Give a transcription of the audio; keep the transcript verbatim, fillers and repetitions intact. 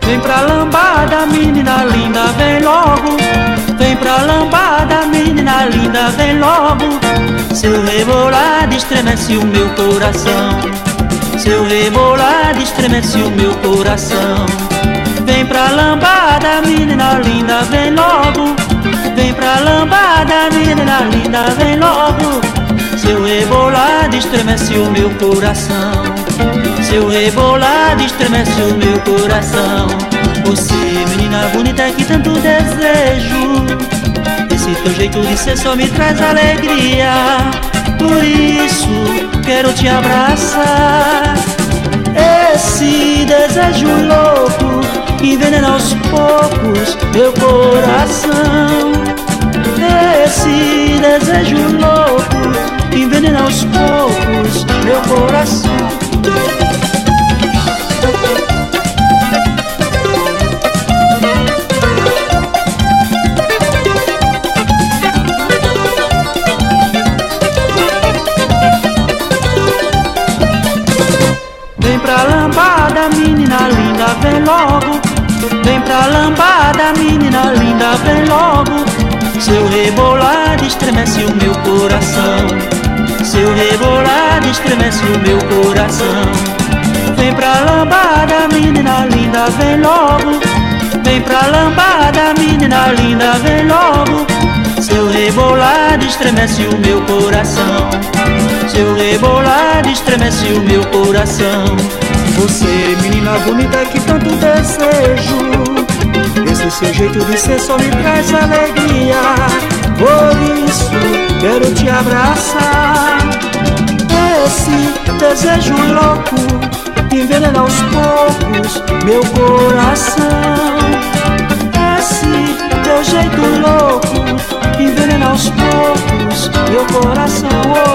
Vem pra lambada, menina linda, vem logo. Vem pra lambada, menina linda, vem logo. Seu rebolado estremece o meu coração. Seu rebolado estremece o meu coração. Vem pra lambada, menina linda, vem logo. Vem pra lambada, menina linda, vem logo. Seu rebolado estremece o meu coração. Seu rebolado estremece o meu coração. Você, menina bonita que tanto desejo, esse teu jeito de ser só me traz alegria. Por isso quero te abraçar. Esse desejo louco envenena aos poucos meu coração. Esse desejo louco envenena aos poucos meu coração. Vem pra lambada, menina linda, vem logo. Vem pra lambada, menina linda, vem logo. Seu rebolado estremece o meu coração. Seu rebolado estremece o meu coração. Vem pra lambada, menina linda, vem logo. Vem pra lambada, menina linda, vem logo. Seu rebolado estremece o meu coração. Seu rebolado estremece o meu coração. Você, menina bonita que tanto desejo, esse seu jeito de ser só me traz alegria. Por isso quero te abraçar. Esse desejo louco envenena aos poucos meu coração. Esse teu jeito louco envenena aos poucos meu coração.